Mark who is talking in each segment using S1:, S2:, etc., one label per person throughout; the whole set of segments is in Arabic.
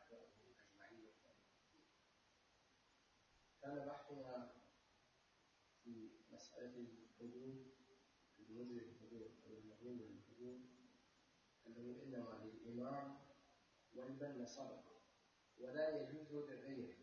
S1: أحبابهم أجمعين. كان بحثنا في مسألة الحدود، المجري الحدود أو المهم الحدود، أنه إنما للإمام ولمن نصبه ولا يجوز لغيره.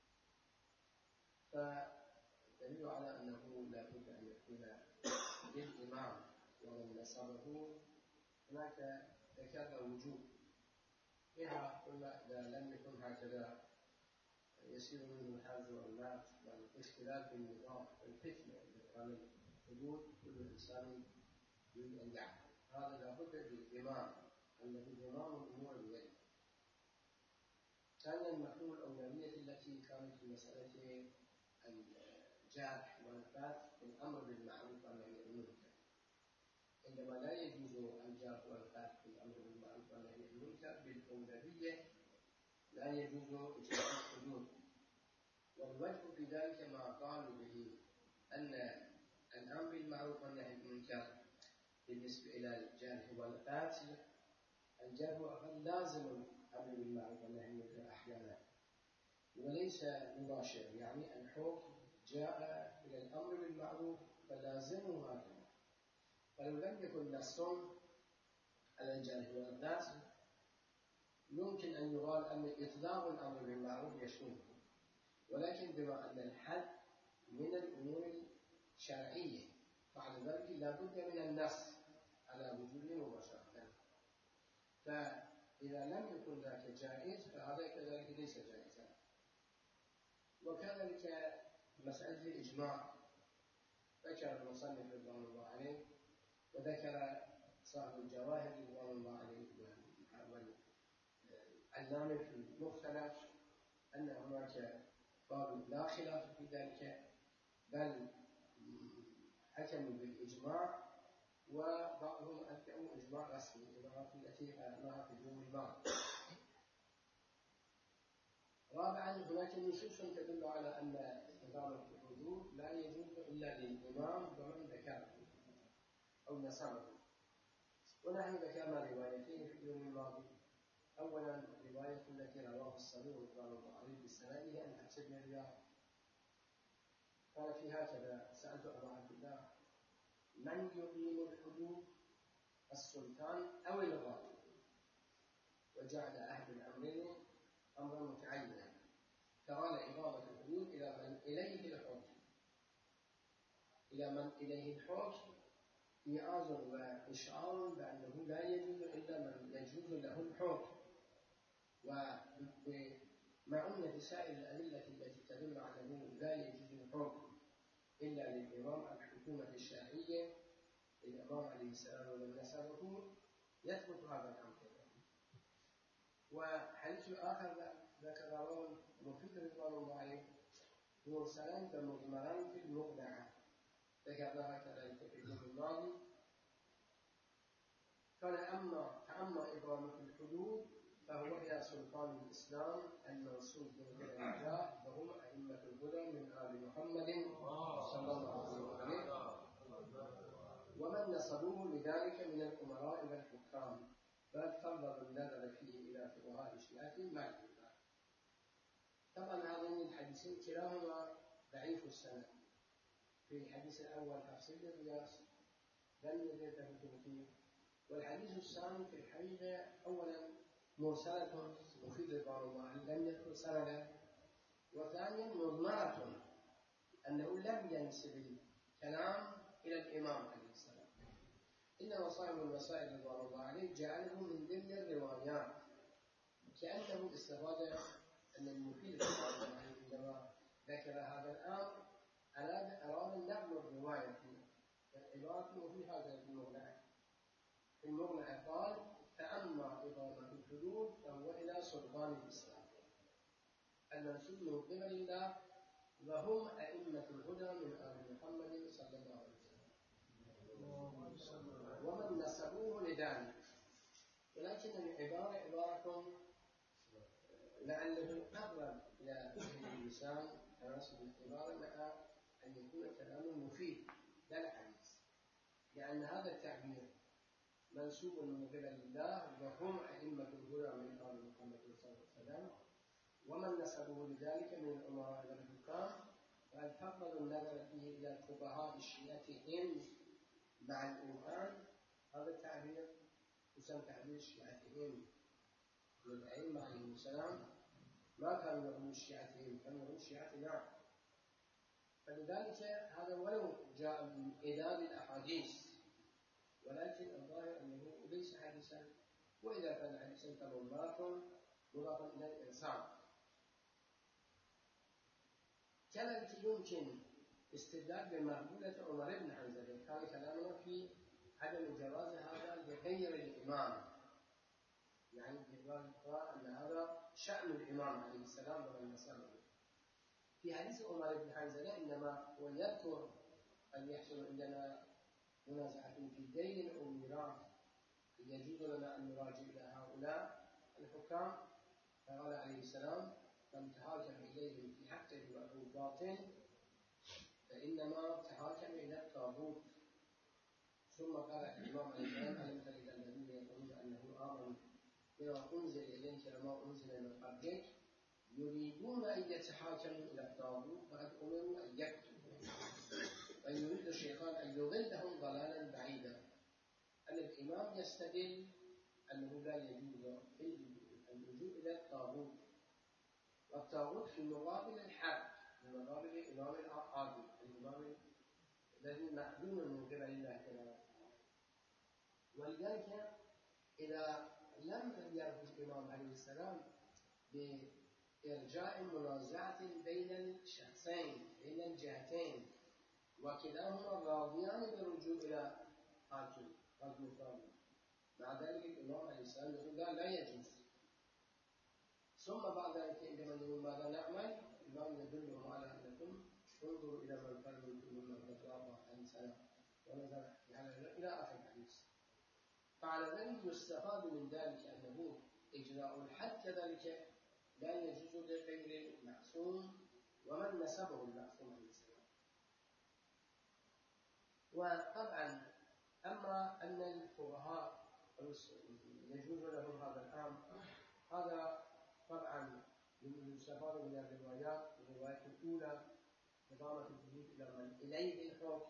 S1: فدليل على أنه لا بد أن يكون للإمام ومن نصبه هناك ذكر وجوب. إذا قلنا إذا لم يكن هكذا يصير منه الحرج والمات والاختلاف في النظام والفتنة عن الحدود. كل إنسان يريد أن يعمل، هذا لابد للإمام الذي إمام الأمور بيده. ثانيا مفهوم الأولوية التي كانت في مسألة الجرح والفات في الأمر بالمعروف والنهي عن المنكر. عندما لا يجوز الجرح والفات في الأمر بالمعروف والنهي عن المنكر بالأولوية لا يجوز إجراء الحدود. والوجه في ذلك ما قالوا به أن الأمر بالمعروف والنهي عن المنكر بالنسبة إلى الجرح والقتل، الجرح والقتل لازم الأمر بالمعروف والنهي عن المنكر أحيانا وليس مباشر، يعني الحكم جاء إلى الأمر بالمعروف فلازمه هكذا. فلو لم يكن نص على الجرح والقتل يمكن أن يقال أن إطلاق الأمر بالمعروف يشمله، ولكن بما أن الحد من الأمور الشرعية فعلى ذلك لا بد من النص على وجوده مباشرة. فإذا لم يكن ذاك جائز فهذا كذلك ليس جائزا. وكذلك مسألة الإجماع ذكر المصنف رضوان الله عليه وذكر صاحب الجواهر رضوان الله عليه والعلامة في المختلف أن هناك باب لا خلاف في ذلك، بل حكموا بالإجماع، وبعضهم أنكروا إجماع رسمي التي قالناها في اليوم الماضي. رابعا هناك نصوص تدل على أن إقامة الحدود لا يجوز إلا للإمام ومن ذكره أو نصره. ونحن ذكرنا روايتين في اليوم الماضي. أولا الرواية التي رواه الصدوق رضوان الله عليه بسنده عن حفص بن رياح قال في هكذا: سألت أبا عبد الله من يقيم الحدود السلطان أو الغالب؟ وجعل أهل الأمرين أمرا متعينا، فقال إقامة الحدود إلى من إليه الحكم، إلى من إليه الحكم إيعاظ وإشعار بأنه لا يجوز إلا من يجوز له الحكم، ومعونة سائر الأدلة التي تدل على أنه لا يجوز الحكم إلا للإمام الحكومة الشرعية الإمام عليه السلام ومن نسبه يثبت هذا الأمر. وحديث الآخر ذكره مفيد رضوان الله عليه مرسلان كمضمران في المقنعة ذكرناها كذلك في اليوم الماضي. قال فأما إقامة الحدود فهو إلى سلطان الإسلام المنصوب من قبل الله وهم أئمة الهدى من آل محمد صلى الله عليه وسلم ومن نصبوه لذلك من الأمراء والحكام، بل فضل النظر فيه إلى فقهاء الشيعة مالكية. طبعا هذين الحديثين كلاهما ضعيف السند. في الحديث الأول حفص بن رياح لم يجد له توثيق، والحديث الثاني في الحقيقة أولا مرسلة مفيد رضوان الله لم يذكر سندا، وثانيا مضمرة أنه لم ينسب الكلام إلى الإمام عليه السلام، إنما صاحب الوسائل رضوان الله عليه جعله من ضمن الروايات، كأنه استفاد أن المفيد رضوان الله عليه عندما ذكر هذا الأمر أراد نقل الرواية عبارة في هذا المغنى. في المغنى قال: فأما إقامة الحدود فهو إلى سلطان الإسلام المنسوب من قبل الله وهم أئمة الهدى من آل محمد صلى الله عليه وسلم ومن نسبوه لذلك. ولكن العبارة عبارة لعله أقرب إلى اللسان تناسب العبارة مع أن يكون كلام مفيد لا الحديث، لأن هذا التعبير منسوب من قبل الله وهم أئمة الهدى من آل محمد صلى الله عليه وسلم ومن نسبه لذلك من الأمراء والحكام فقد فضلوا النظر فيه إلى الفقهاء شيعتهم مع الإمام. هذا التعبير يسمى تعبير شيعتهم من الأئمة عليهم السلام، ما كانوا يقولون شيعتهم، كانوا يقولون شيعتنا. فلذلك هذا ولو جاء من إعداد الأحاديث، ولكن الظاهر أنه ليس حديثا، وإذا كان حديثا فمضافا إلى الإنسان. كذلك يمكن استدلال بمقولة عمر بن حنظلة. كان كلامنا في عدم جواز هذا لغير الإمام، يعني بإقرار أن هذا شأن الإمام عليه السلام ومن نسبه. في حديث عمر بن حنظلة إنما هو يذكر أن يحصل عندنا منازعة في دين أو ميراث يجوز لنا أن نراجع إلى هؤلاء الحكام، فقال عليه السلام: من تحاكم إليهم في حقه وأو باطل فإنما تحاكم إلى الطاغوت. ثم قال الإمام عليه السلام: ألم تر إلى الذين يقولون أنه آمن بما أنزل إليك وما أنزل من قبلك يريدون أن يتحاكموا إلى الطاغوت وقد أمروا أن يكفروا ويريد الشيطان أن يضلهم ضلالا بعيدا. أن الإمام يستدل أنه لا يجوز اللجوء إلى الطاغوت، والطاغوت في مقابل الحق، في مقابل الإمام العادل، الإمام الذي معدوم من قبل الله تعالى. ولذلك إذا لم يرد الإمام عليه السلام بإرجاء منازعة بين الشخصين بين الجهتين وكلاهما راضيان بالرجوع إلى حاكم الثاني، مع ذلك الإمام عليه السلام يقول لا يجوز. ثم بعد ذلك عندما نقول ماذا نعمل، الإمام يدلهم على أنكم انظروا إلى من كان منكم من مدة 40 سنة ونظر إلى آخر الحديث. فعلى ذلك يستفاد من ذلك أنه إجراء الحد كذلك لا يجوز لغير المعصوم ومن نسبه المعصوم عليه السلام. وطبعا أما أن الفقهاء يجوز لهم هذا الأمر، هذا طبعا يستفاد من الروايات. الرواية الأولى إضافة الجديد إلى من إليه الحكم،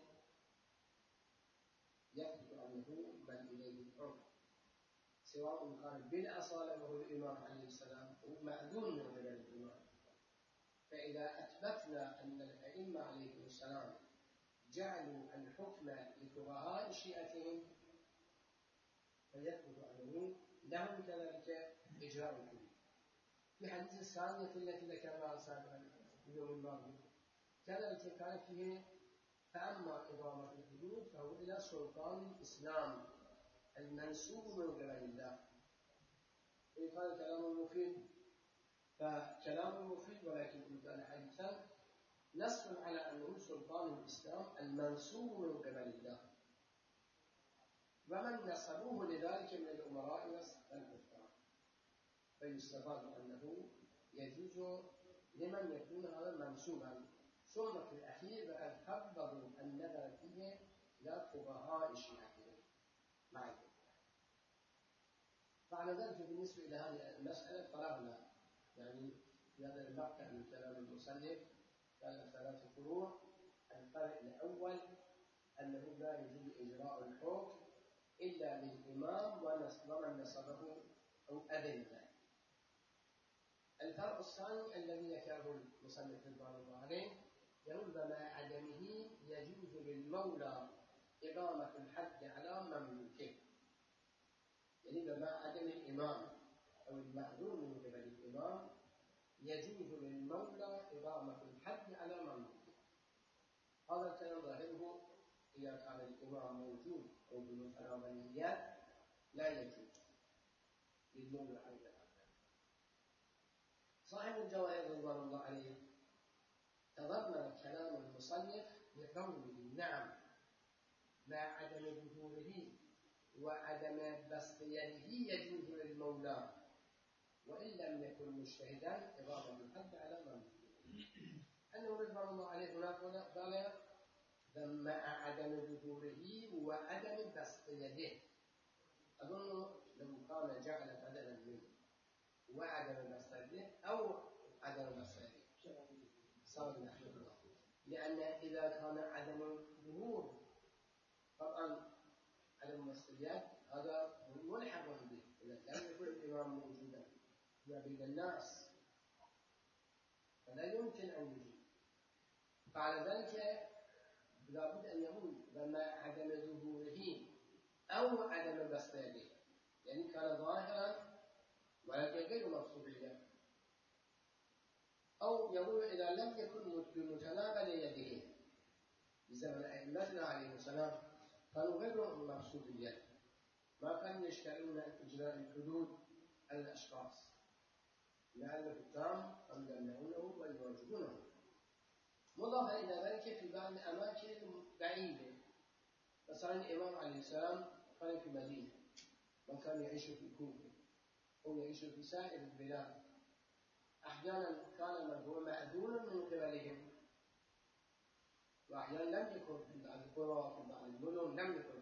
S1: يثبت أنه من إليه الحكم سواء كان بالأصالة وهو الإمام عليه السلام أو معدوم من قبل الإمام. فإذا أثبتنا أن الأئمة عليهم السلام جعلوا الحكم لفقهاء شيعتهم فيثبت أنه لهم كذلك إجراء الحدود. في حديث الثانية التي ذكرناها سابقا اليوم الماضي كذلك كان فيه: فأما إقامة الحدود فهو إلى سلطان الإسلام المنسوب من قبل الله. إن كان كلام مفيد فكلام مفيد، ولكن إن كان حديثا نص على أنه سلطان الإسلام المنسوب من قبل الله، ومن نسبوه لذلك من الأمراء والحكام. فيستفاد أنه يجوز لمن يكون هذا منسوبا. ثم في الأخير بقد فضلوا النظر فيه إلى فقهاء شيعتهم مع الإمام. فعلى ذلك بالنسبة إلى هذه المسألة فرغنا، يعني في هذا المقطع من كلام المصنف كان 3 فروع. الفرع الأول أنه لا يجوز إجراء الحكم إلا للإمام ومن نسبه أو أذن له. الفرع الثاني الذي ذكره المصنف رضوان الله عليه يقول: بما عدمه يجوز للمولى إقامة الحد على مملوكه. يعني بما عدم الإمام أو المعدوم من قبل الإمام يجوز للمولى إقامة الحد على مملوكه. هذا الكلام ظاهره إذا كان الإمام موجود أو بمفرديات لا يجوز للمولى أيضا. صاحب الجواهر رضوان الله عليه تضمن كلام المصنف بقوله: نعم مع عدم ظهوره وعدم بسط يده يجوز للمولى وإن لم يكن مجتهدا إقامة الحد على مملوكه. أنه رضوان الله عليه هناك قال: مع عدم ظهوره وعدم بسط يده. أظن لو كان جعل بدلا منه وعدم بسط يده أو عدم المسألة صار نحن لأن إذا كان عدم الظهور طبعا عدم المسؤوليات هذا ملحق به إذا لم يكن الإمام موجودا بين الناس فلا يمكن أن يجيب. فعلى ذلك لابد أن يقول لما عدم ظهوره أو عدم بسطه يعني كان ظاهرا ولكن غير مبسوطيا، أو يقول إذا لم يكن بمتناول يده بزمن أئمتنا عليه السلام كانوا غير مبسوطيا ما كانوا يشتغلون إجراء الحدود على الأشخاص لأن الحكام هم يمنعونه ويواجهونه. مضافا إلى ذلك في بعض الأماكن بعيدة مثلا الإمام عليه السلام كان في مدينة من كان يعيش في كوفة أو يعيش في سائر البلاد أحيانا كان من هو مأذون من قبلهم وأحيانا لم يكن في بعض القرى في بعض المدن لم يكن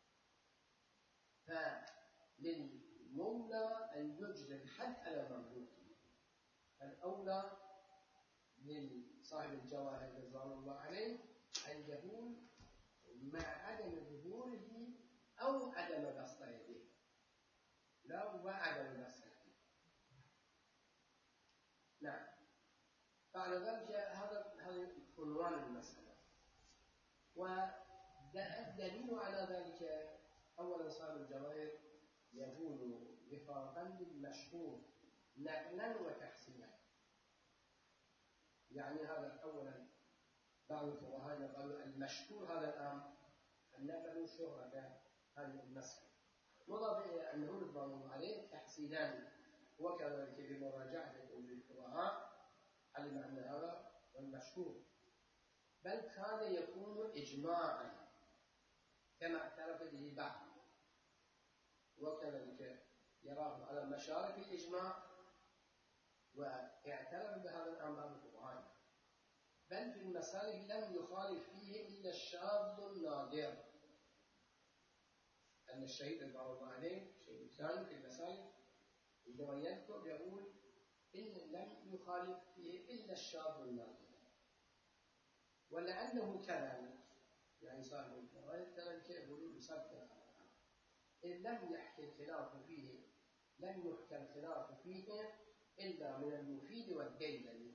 S1: فللمولى أن يجري الحد على مملوكه. الأولى لصاحب الجواهر رضوان الله عليه أن يقول مع عدم ظهوره أو عدم بسط يده لا وعدم بسط يده. نعم. بعد ذلك هذا عنوان المسألة. والدليل على ذلك أولا صاحب الجواهر يقول وفاقا للمشهور نقلا وتحسينا. يعني هذا أولا بعض الفقهاء قالوا المشهور هذا الأمر النقل شهرة هذه المسألة. مضاف إلى أنه رضوان الله عليه تحسينا وكذلك بمراجعة للفقهاء علم أن هذا المشهور بل كان يكون إجماعا كما اعترف به بعض وكذلك يراه على مشارف الإجماع واعترف بهذا الأمر الفقهاء بل في المسائل لم يخالف فيه إلا الشاذ النادر. أن الشهيد رضوان الله عليه شيء ثاني في المسائل عندما يذكر يقول إن لم يخالف فيه إلا الشاذ النادر ولأنه كذلك يعني صاحب الفقهاء كذلك يقولون بصدق إن لم يحكي الخلاف فيه لم يحكى الخلاف فيه إلا من المفيد والدليل.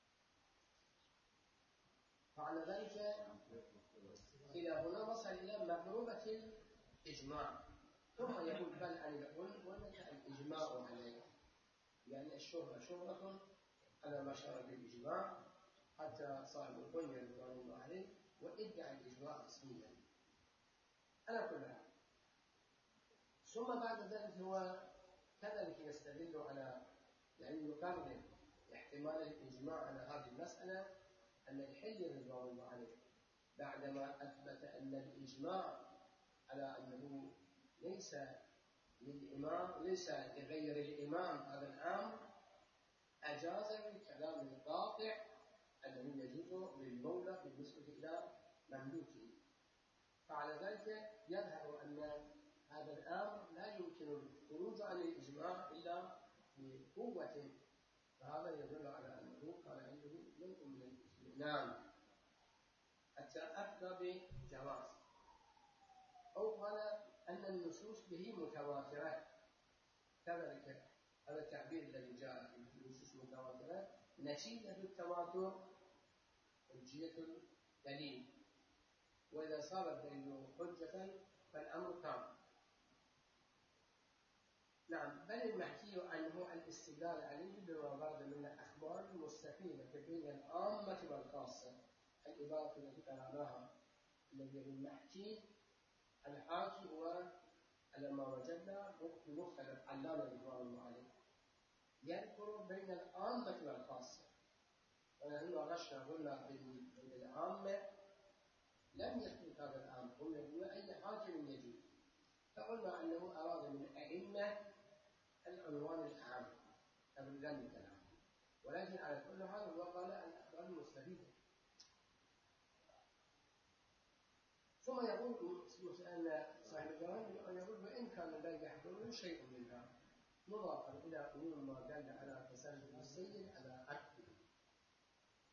S1: فعلى ذلك إلى هنا وصل إلى مغروبة الإجماع ثم يقول بل أن يقول الإجماع عليه يعني الشهرة شهرة على مشارف الإجماع حتى صاحب البنية رضوان الله عليه وادعى الإجماع اسميا على كل حال. ثم بعد ذلك هو كذلك يستدل على يعني يقرر احتمال الإجماع على هذه المسألة أن الحلي رضوان الله عليه بعدما أثبت أن الإجماع على أنه ليس للإمام ليس لغير الإمام هذا الأمر أجاز الكلام القاطع أنه يجوز للمولى بالنسبة إلى مملوكه. فعلى ذلك يظهر أن هذا الأمر لا يمكن الخروج عن الإجماع إلا بقوة. فهذا يدل على أنه كان عنده نوع من الاستئنان حتى أفتى بجواز أو قال أن النصوص به متواترة. كذلك هذا التعبير الذي جاء في النصوص متواترة نتيجة التواتر حجية الدليل وإذا صار الدليل حجة فالأمر تام. نعم. بل المحكي عنه الاستدلال عليه بما ورد من الأخبار المستفيدة بين العامة والخاصة. العبارة التي قرأناها الذي هو المحكي الحاكي هو على ما وجدنا في مختلف علامة رضوان الله عليه يذكر بين العامة والخاصة. ونحن رشنا قلنا بين العامة لم يثبت هذا الأمر هم يقول أي حاكم يجوز فقلنا أنه أراد من الأئمة العنوان الأعم قبل ذلك الكلام ولكن على كل حال هو قال الأخبار المستفيدة. ثم يقول أن صاحب الجواب يقول وإن كان لا يحضر شيء منها مضافا إلى أمور ما دل على تسلل السيد على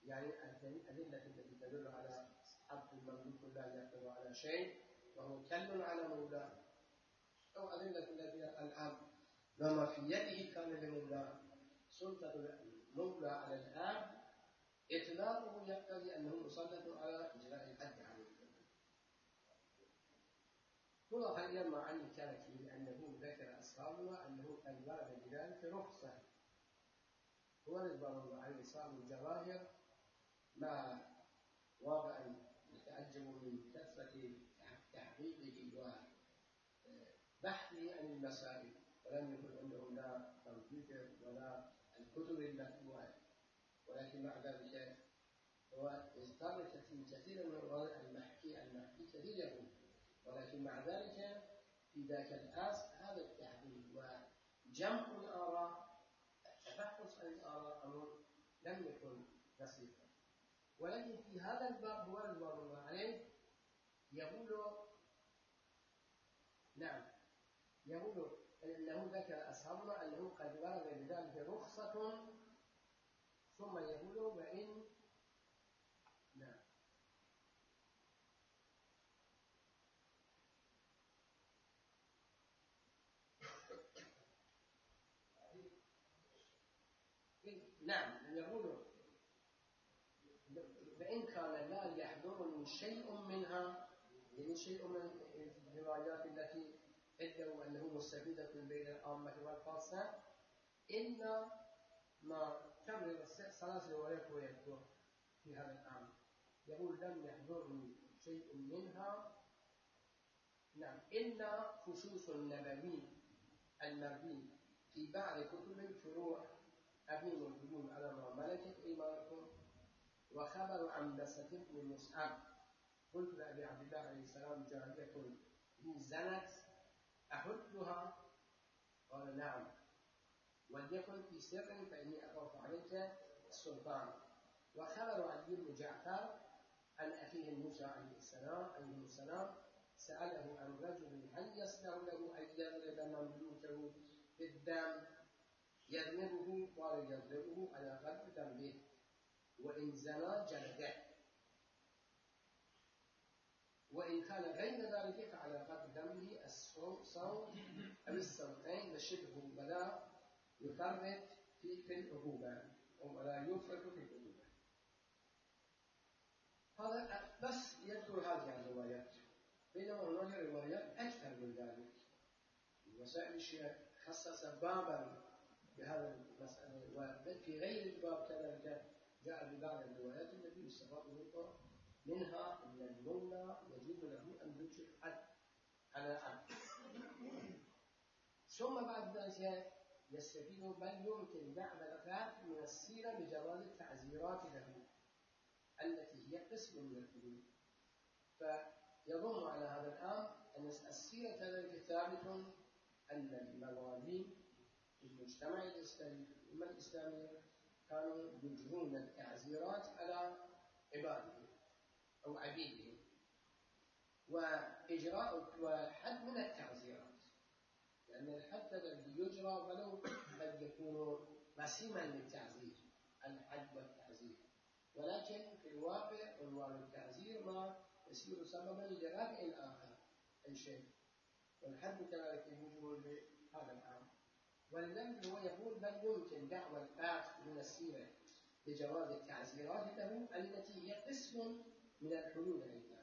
S1: يعني الأدلة التي تدل على حق المملوك لا يقدر على شيء وهو كل على مولاه، أو أدلة التي الآن ما في يده كان لمولاه. سلطة المولى على الآب إطلاقه يقتضي أنه مسلط على إجراء الحد عليه. طلب اليوم عن الكلكي لأنه ذكر أصحابنا أنه قد ورد بذلك رخصة، ورد بعض عن إصحاب الجواهر ما واقعا يتعجب من كثرة تحقيقه وبحثه عن المسائل، ولم يكن عندهم لا كمبيوتر ولا الكتب المكتوبة، ولكن مع ذلك هو اضطر كثيرا من الوضع المحكي كثير يكون، ولكن مع ذلك في ذاك الأصل هذا التحقيق وجمع الآراء، التبحث عن الآراء أمر لم يكن بسيطا. ولكن في هذا الباب هو رضوان الله عليه يقول نعم، يقول أنه ذكر أصحابنا أنه قد ورد بذلك رخصة، ثم يقول وإن نعم نعم يقول فإن كان لا يحضرني شيء منها، يعني شيء من الروايات التي ادعوا أنه مستفيدة بين العامة والخاصة، إلا ما كمل 3 روايات ويذكر في هذا الأمر. يقول لم يحضرني شيء منها، نعم، إلا خصوص النبوي المربي في بعض كتب الفروع أبين الهجوم على ما ملكت إيمانكم، وخبر عن بسة بن مصعب قلت لأبي عبد الله عليه السلام جارية لي زنت أحدها؟ قال نعم، وليكن في سر فإني أخاف عليك السلطان. وخبر علي بن جعفر عن أخيه موسى عليه السلام سأله عن رجل هل يصنع له أن يضرب مملوكه بالدم يذنبه؟ قال يضربه على قدر ذنبه، وإن زنى جلده، وإن كان غير ذلك فعلى قدر ذنبه الصوت أو الصوتين وشبهه، ولا يفرط في العقوبة أو ولا يفرط في العقوبة. هذا بس يذكر هذه الروايات، بينما هناك روايات أكثر من ذلك. وسائل الشيخ خصص بابا بهذا المسألة، وفي غير الباب كذلك جاء ببعض الروايات التي يستفاد منها أن المولى يجوز له أن ينشئ حد على عبد. ثم بعد ذلك يستفيد بل يمكن بعد الغاء من السيرة بجواز التعزيرات له التي هي قسم من الحدود. فيظن على هذا الأمر أن السيرة كذلك ثابت أن الموالين في المجتمع الإسلامي في الأمة الإسلامية كانوا يجرون التعزيرات على عبادهم أو عبيدهم، وإجراء وحد من التعزيرات، لأن الحد الذي يجرى ولو قد يكون وسيما للتعزير، الحد والتعزير، ولكن في الواقع عنوان التعزير ما يصير سببا لرفع الآخر أي شيء، والحد كذلك يجوز لهذا الأمر. والذنب هو يقول بل يمكن دعوى الآخر من السيرة بجواز التعزيرات له التي هي قسم من الحدود أيضا.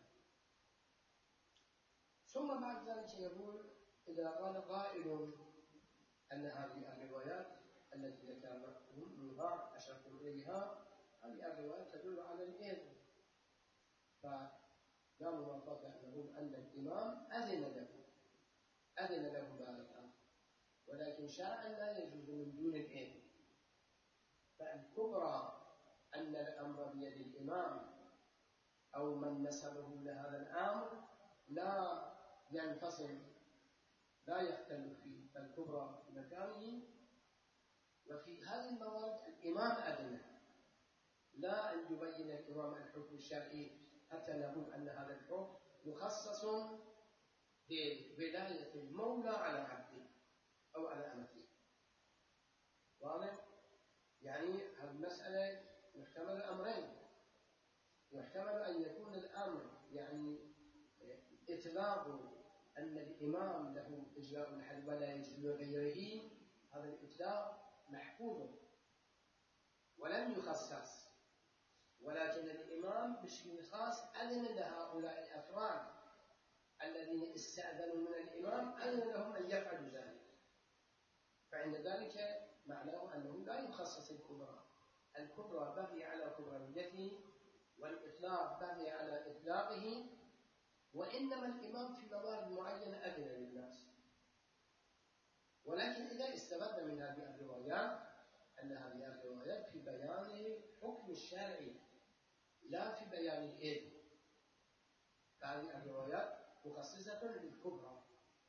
S1: ثم بعد ذلك يقول إذا قال قائل أن هذه الروايات التي ذكرناكم منها أشرتم إليها هذه الروايات تدل على الإذن، فلا موافقة أن نقول أن الإمام أذن له بارك، ولكن شرعا لا يجوز من دون الإذن. فالكبرى أن الأمر بيد الإمام أو من نسبه لهذا الأمر لا ينفصل لا يختلف فيه، فالكبرى في مكانه. وفي هذه الموارد الإمام أذن، لا أن يبين الإمام الحكم الشرعي حتى نقول أن هذا الحكم مخصص بولاية المولى على عبده أو على أمته. واضح؟ يعني المسألة يحتمل أمرين. يحتمل أن يكون الأمر يعني إطلاق أن الإمام له إجراء الحد ولا يجوز لغيره، هذا الإطلاق محفوظ ولم يخصص، ولكن الإمام بشكل خاص أذن لهؤلاء الأفراد الذين استأذنوا من الإمام، أذن لهم أن يفعلوا ذلك. فعند ذلك معناه أنه لا يخصص الكبرى، الكبرى بقي على كبريته والإطلاق بقي على إطلاقه، وإنما الإمام في موارد معينة أذن للناس. ولكن إذا استفدت من هذه الروايات أن هذه الروايات في بيان الحكم الشرعي لا في بيان الإذن، هذه الروايات مخصصة للكبرى.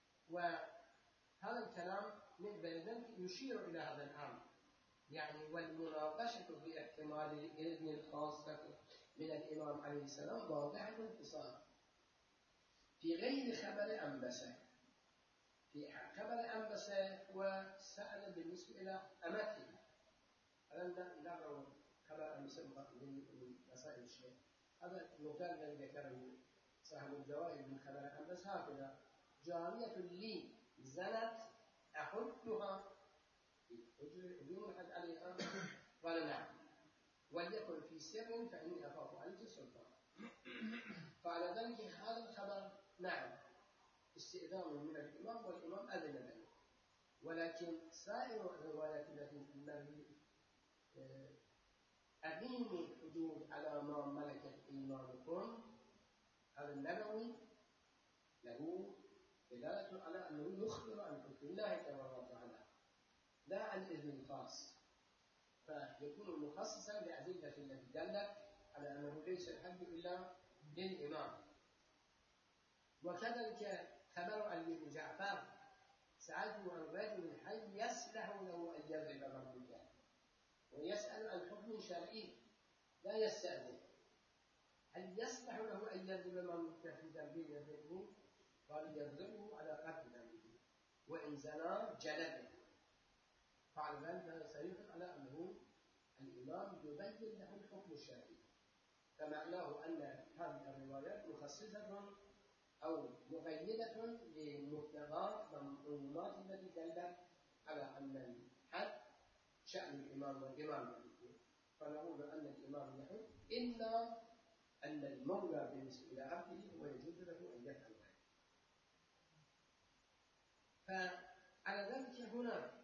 S1: وهذا الكلام من بين يشير إلى هذا الأمر، يعني والمناقشة في احتمال الإذن الخاصة من الإمام عليه السلام واضحة الاتصال. في غير خبر أنبسة، في خبر أنبسة وسأل بالنسبة إلى أمته، ألم نقرأ خبر أنبسة من مسائل الشيء، هذا المثال الذي ذكره صاحب الجوائز من خبر أنبسة هكذا: جارية لي زنت أحدها بدون حد عليها؟ قال نعم، وليكن في سر فإني أخاف عليك السلطان. فعلى ذلك هذا الخبر نعم استئذان من الإمام والإمام أذن له، ولكن سائر الروايات التي في النبي أقيموا الحدود على ما ملكت أيمانكم، هذا النبوي له دلالة على أنه يخبر عن حكم الله تبارك وتعالى لا عن إذن الخاص، فيكون مخصصا لأدلة التي دلت على أنه ليس الحد إلا للإمام. وكذلك خبر علي بن جعفر: سألته عن رجل هل يصلح له أن يضرب مملوكه، ويسأل عن حكم شرعي لا يستأذن، هل يصلح له أن يضرب مملوكه في ذنب يضربه؟ قال يضربه على قدر ذنبه، وإن زنى جلده. فعلى ذلك سيدل على أنه الإمام يبين له الحكم الشرعي، فمعناه أن هذه الروايات مخصصة أو مقيدة لمطلقات والعمومات التي دلت على أن الحد شأن الإمام والإمام يحكم، فنقول أن الإمام يحكم إلا أن المولى بالنسبة إلى عبده هو يجوز له أن يفعل ذلك. فعلى ذلك هنا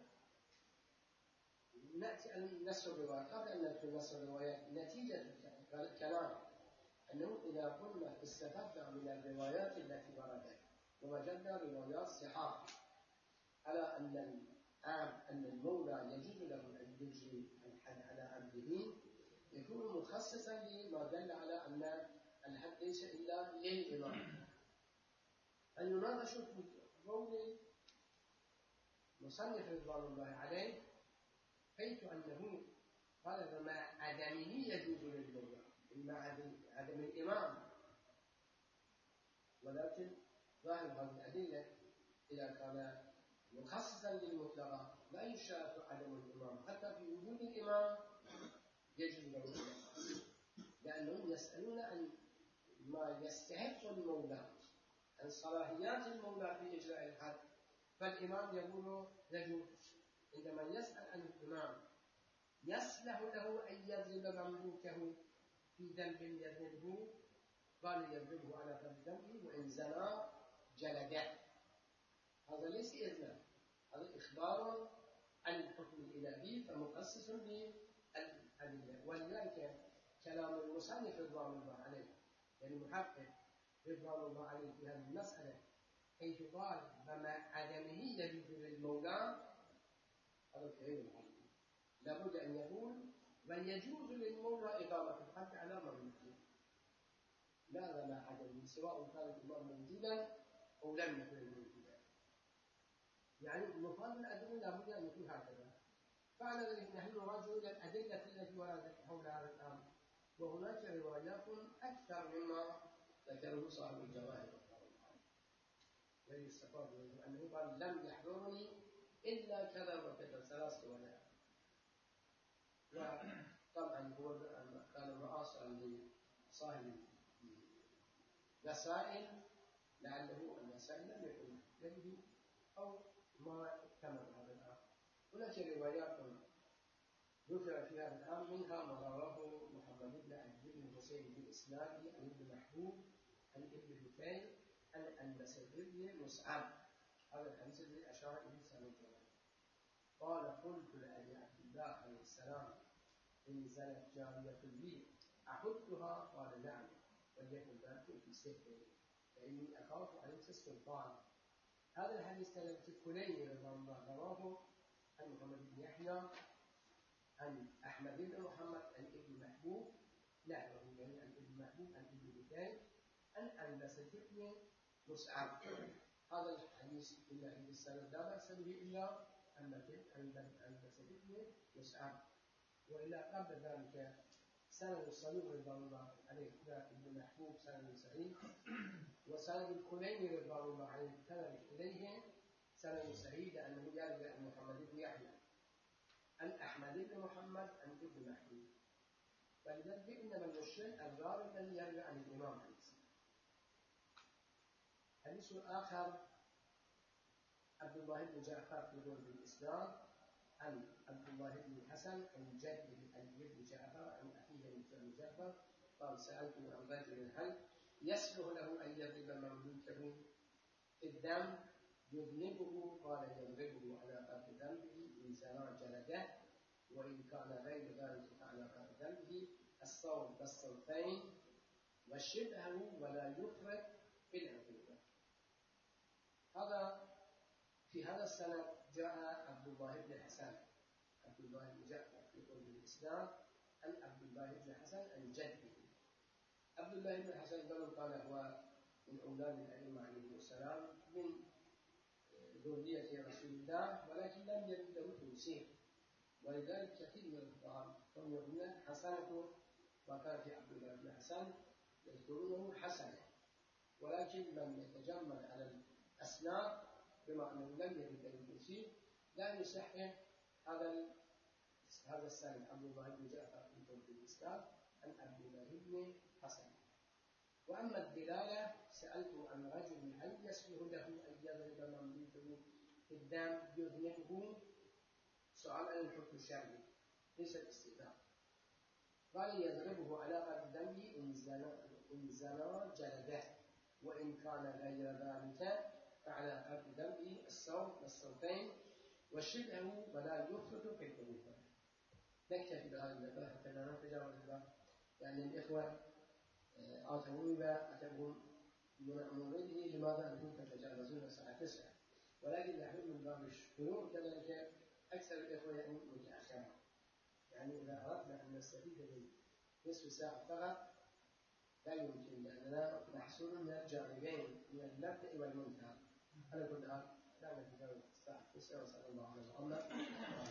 S1: نأتي أن نسر الروايات. قبل أن ندخل نسر الروايات، نتيجة الكلام أنه إذا قلنا استفدنا من الروايات التي وردت ووجدنا روايات صحاح على أن المولى يجوز له أن يجري الحد على عبده، يكون مخصصا لما دل على أن الحد ليس إلا للإمام. المناقش في قول مصنف رضوان الله عليه حيث أنه قال ما عدمه يجوز للمولى، إما عدم الإمام، ولكن ظاهر هذه الأدلة إذا كان مخصصا للمطلقة لا يشترط عدم الإمام، حتى في وجود الإمام يجوز له الإمام، لأنهم يسألون عن ما يستحق المولى، عن صلاحيات المولى في إجراء الحد، فالإمام يقول يجوز. عندما يسأل عن الإمام يصلح له أن يضرب مملوكه في ذنب يذنبه، قال يضربه على قدر ذنبه، وإن زنى جلده. هذا ليس إذنا، هذا إخبار عن الحكم الإلهي فمخصص بالأدلة. ولذلك كلام المصنف رضوان الله عليه، يعني المحقق رضوان الله عليه في هذه المسألة حيث قال فما عدمه يجوز للمولى، هذا غير الحق. لابد أن يقول ويجوز للمولى إقامة الحد على مملوكه، لا ما عدمه، سواء كان الإمام موجودا أو لم يكن موجودا. يعني مفاد الأدلة لابد أن يكون هكذا. فعلى ذلك نحن نراجع إلى الأدلة التي وردت حول هذا الأمر، وهناك روايات أكثر مما ذكره صاحب الجواهر، ويستفاد منه أنه قال لم يحضرني إلا كذا وكذا، 3 روايات. طبعا هو كان معاصرا لصاحب المسائل، لعله المسائل لم يكن يده أو ما اكتمل هذا الأمر. هناك روايات ذكر في هذا الأمر، منها ما رواه محمد بن علي بن حسين في الإسناد عن ابن محبوب عن ابن بكير عن المسعود بن مسعد، هذا الحديث الذي أشار إليه سامي قال: قلت لأبي عبد الله عليه السلام: إن زنت جارية لي أحدها؟ قال: نعم، وليكن ذلك في سحر، فإني أخاف عليك السلطان. هذا الحديث كان في الكليني رضي الله رواه عن محمد بن يحيى عن أحمد بن محمد عن ابن محبوب، نحوه يعني عن ابن محبوب عن ابن بكير عن المسعود بن مسعد. هذا الحديث إلا في السند لا بأس به إلا المسعود بن مسعد، وإلا قبل ذلك سند الصدوق رضي الله عليه ابن محبوب سند سعيد، وسند الكليني رضي الله عليه كان إليه سند سعيد أنه يرجع عن محمد بن يحيى عن أحمد بن محمد عن ابن محبوب. فلذلك إنما المشكل الراوي الذي يرجع عن الإمام عليه السلام. حديث آخر عبد الله بن جعفر يقول بالإسلام عن عبد الله بن الحسن عن جده علي بن جعفر عن أخيه بن جعفر قال: سألته عن رجل هل يصلح له أن يضرب مملوكه في الدم يذنبه؟ قال: يضربه على قدر ذنبه، إن زنى جلده، وإن كان غير ذلك فعلى قدر ذنبه الصوم والصوتين وشبهه، ولا يفرط في العقوبة. هذا في هذا السند جاء عبد الله بن حسن، عبد الله بن جعفر يقول بالإسلام عن عبد الله بن حسن عن جده. عبد الله بن حسن قال هو من أولاد الأئمة عليهم السلام، من ذرية رسول الله، ولكن لم يكن له توسيع، ولذلك كثير من الفقهاء هم يقولون حسنة ما كان في عبد الله بن حسن يذكرونه حسنة، ولكن لم يتجمل على الأسناد بما أنه لم يكن له توسيع لا يصحح هذا السند عبد الله بن جعفر يقول بالإسلام عن عبد الله بن حسن. وأما الدلالة سألت عن رجل هل يصلح له أن يضرب مملوكه في الدم يذنبه؟ سؤال عن الحكم الشرعي ليس الاستئذان. قال: يضربه على قدر ذنبه، إن زنى جلده، وإن كان غير ذلك فعلى قدر ذنبه الصوم والصوتين وشبهه، ولا يفرط في العقوبة. نكتفي بهذا المقدار حتى لا نتجاوز الباب، يعني الإخوة آتوني وأتبهم من موعده، لماذا أنتم تتجاوزون الساعة 9؟ ولكن نحن من باب الشروع كذلك أكثر الإخوة يعني متأخرة، يعني إذا أردنا أن نستفيد من نصف ساعة فقط لا يمكن، لأننا محصور من الجانبين من المبدأ والمنتهى. على كل حال لا نتجاوز الساعة 9، وصلى الله على محمد.